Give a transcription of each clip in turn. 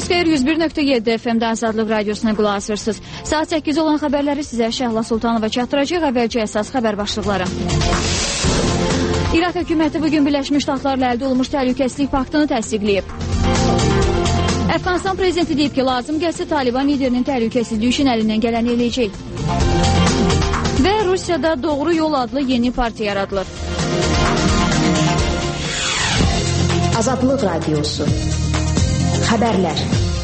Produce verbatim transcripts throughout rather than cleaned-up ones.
Sabahınız xeyir, yüz bir nöqtə yeddi F M-də Azadlıq Radiosuna qulaq asırsınız. Saat səkkiz olan xəbərləri sizə Şəhla Sultanova çatdıracaq. Əvvəlcə əsas xəbər başlıqları. İraq hökuməti bugün Birləşmiş Ştatlarla əldə olunmuş təhlükəsizlik paktını təsdiqləyib. Əfqanistan prezidenti deyib ki, lazım gəlsə Taliban liderinin təhlükəsizliyi üçün əlindən gələni eləyəcək. Və Rusiyada Doğru Yol adlı yeni partiya yaradılır. Azadlıq Radiosu. Xəbərlər.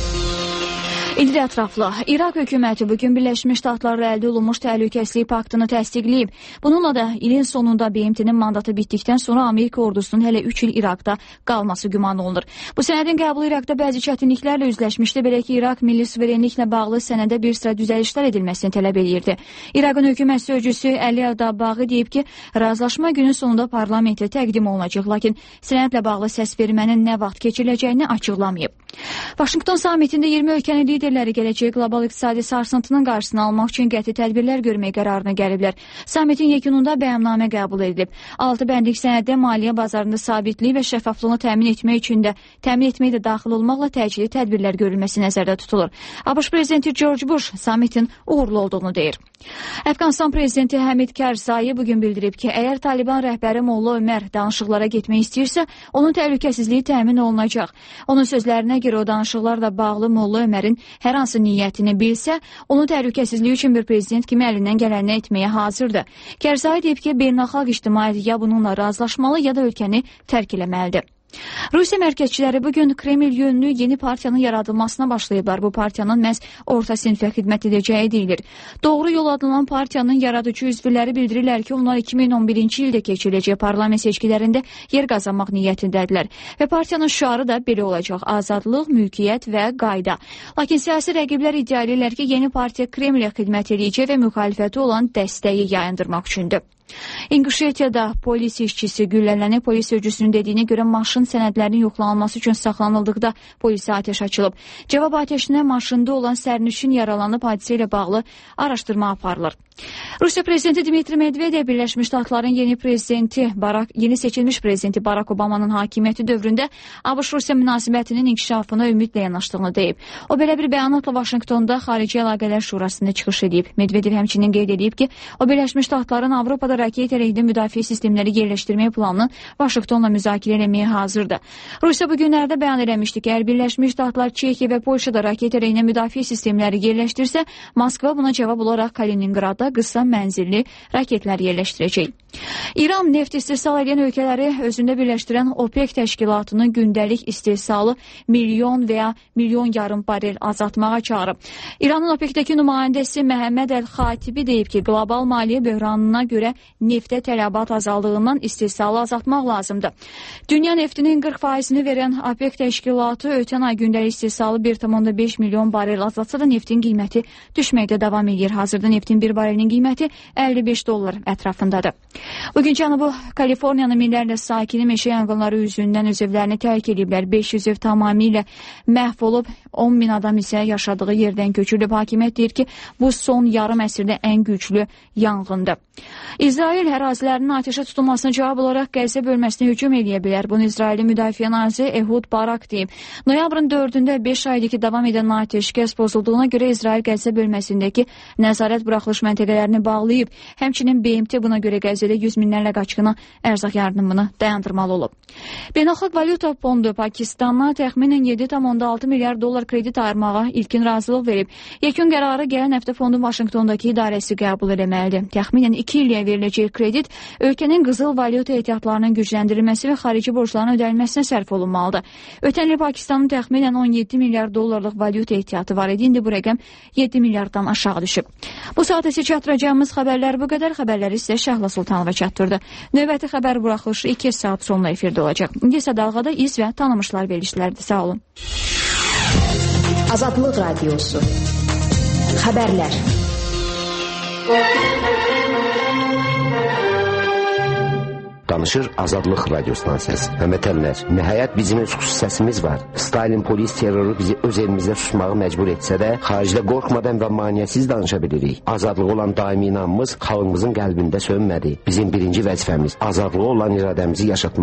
İldə ətraflı. İraq hökuməti bugün Birləşmiş Ştatlarla əldə olunmuş təhlükəsizlik paktını təsdiqləyib. Bununla da ilin sonunda B M T-nin mandatı bitdikdən sonra Amerika ordusunun hələ üç il İraqda qalması güman olunur. Bu sənədin qəbulu İraqda bəzi çətinliklərlə üzləşmişdi, belə ki, İraq milli suverenliklə bağlı sənədə bir sıra düzəlişlər edilməsini tələb edirdi. İraqın hökumət sözcüsü Əli Ədabağı deyib ki, razılaşma günün sonunda parlamentə təqdim olunacaq, lakin sənədlə bağlı səs vermənin nə vaxt keçiriləcəyini açıqlamayıb. Vaşinqton samitində iyirmi ölkənin liderləri gələcək qlobal iqtisadi sarsıntının qarşısını almaq üçün qəti tədbirlər görmək qərarına gəliblər. Samitin yekununda bəyannamə qəbul edilib. Altı bəndlik sənəddə maliyyə bazarında sabitliyi və şəffaflığını təmin etmək üçün də təmin etmək də daxil olmaqla təcili tədbirlər görülməsi nəzərdə tutulur. ABŞ prezidenti George Bush samitin uğurlu olduğunu deyir. Əfqanistan prezidenti Həmid Karzai bugün bildirib ki, əgər Taliban rəhbəri Molla Ömər danışıqlara getmək istəyirsə, onun təhlükəsizliyi təmin olunacaq. Onun sözlərinə görə o danışıqlarla bağlı Molla Ömərin hər hansı niyyətini bilsə, onun təhlükəsizliyi üçün bir prezident kimi əlindən gələni etməyə hazırdır. Karzai deyib ki, beynəlxalq ictimaiyyət ya bununla razılaşmalı, ya da ölkəni tərk eləməlidir. Rusiya mərkəzçiləri bugün Kreml yönlü yeni partiyanın yaradılmasına başlayıblar. Bu partiyanın məhz orta sinifə xidmət edəcəyi deyilir. Doğru Yol adlanan partiyanın yaradıcı üzvləri bildirirlər ki, onlar iki min on birinci ildə keçiriləcək parlament seçkilərində yer qazanmaq niyyətindədirlər. Və partiyanın şüarı da belə olacaq: azadlıq, mülkiyyət və qayda. Lakin siyasi rəqiblər iddia edirlər ki, yeni partiya Kremlə xidmət edəcək və müxalifəti olan dəstəyi yayındırmaq üçündür. İnquşetiyada polis işçisi güllələnib. Polis sözcüsünün dediyinə görə maşın sənədlərinin yoxlanılması üçün saxlanıldıqda polisə atəş açılıb. Cavab atəşinə maşında olan sərnişin yaralanıb, hadisə ilə bağlı araşdırma aparılır. Rusiya prezidenti Dmitri Medvedev Birləşmiş Ştatların yeni prezidenti Barak, yeni seçilmiş prezidenti Barack Obama'nın hakimiyyəti dövründə ABŞ-Rusiya münasibətinin inkişafına ümidlə yanaşdığını deyib. O belə bir bəyanatla Vaşinqtonda Xarici Əlaqələr Şurasında çıxış edib. Medvedev həmçinin qeyd edib ki, o Birləşmiş Ştatların Avropada raket əleyhində müdafiə sistemləri yerləşdirmək planını Vaşinqtonla müzakirə etməyə hazırdır. Rusiya bu günlərdə bəyan eləmişdi ki, əgər Birləşmiş Ştatlar Çekiya və Polşada raket əleyhində müdafiə sistemləri yerləşdirsə, Moskva buna cavab olaraq Kalininqradda qısa mənzilli raketlər yerləşdirəcək. İran neft istehsal edən ölkələri özündə birləşdirən OPEC təşkilatının gündəlik istehsalı milyon və ya milyon yarım barel azaltmağa çağırıb. İranın OPEC-dəki nümayəndəsi Məhəmməd Əl-Xatibi deyib ki, qlobal maliyyə böhranına görə neftə tələbat azaldığından istehsalı azaltmaq lazımdır. Dünya neftinin qırx faizini verən OPEC təşkilatı ötən ay gündəlik istehsalı bir tam beş milyon barel azaltsa da neftin qiyməti düşməkdə davam edir. Hazırda neftin bir barelinin qiyməti əlli beş dollar ətrafındadır. Bugün Cənubi Kaliforniyanın minlərlə sakini meşə yanğınları üzündən öz evlərini tərk ediblər. beş yüz ev tamamilə məhv olub, on min adam isə yaşadığı yerdən köçürülüb. Hakimiyyət deyir ki, bu son yarım əsrdə ən güclü yanğındır. İsrail ərazilərinin atəşə tutulmasına cavab olaraq Qəzza bölməsinə hücum edə bilər. Bunu İsrailin müdafiə naziri Ehud Barak deyib. Noyabrın dördündə beş aydakı davam edən atəşkəs pozulduğuna görə İsrail Qəzza bölməsindəki nəzarət buraxılış məntəqələrini bağlayıb. Həmçinin B M T buna görə Qəzzədə yüz minlərlə qaçqına ərzaq yardımını dayandırmalı olub. Beynəlxalq Valyuta Fondu Pakistana təxminən yeddi tam altı milyard dollar kredit ayırmağa ilkin razılıq verib. Yekun qərarı gələn həftə fondun Vaşinqtondakı idarəsi qəbul etməlidir. Təxminən iki illiyə veriləcək kredit ölkənin qızıl valyuta ehtiyatlarının gücləndirilməsi və xarici borcların ödənilməsinə sərf olunmalıdır. Ötən il Pakistanın təxminən on yeddi milyard dollarlıq valyuta ehtiyatı var idi. İndi bu rəqəm yeddi milyarddan aşağı düşüb. Bu saat isə çatdıracağımız xəbərlər bu qədər. Xəbərləri sizə Şəhla Sultanova çatdırdı. Növbəti xəbər buraxılışı iki saat sonra efirdə olacaq. İndi isə dalğada iz və tanımışlar verilişlərdir. Sağ olun. Azadlıq Radiosu. Xəbərlər. Danışır Azadlıq Radiosundan səs. Həmətənlər, nəhayət bizim öz xüsusi səsimiz var. Stalin polis terroru bizi öz evimizdə susmağı məcbur etsə də, xaricdə qorxmadan və maniyyəsiz danışa bilirik. Azadlığı olan daimi inamımız xalqımızın qəlbində sönmədi. Bizim birinci vəzifəmiz azadlığı olan iradəmizi yaşatmaq.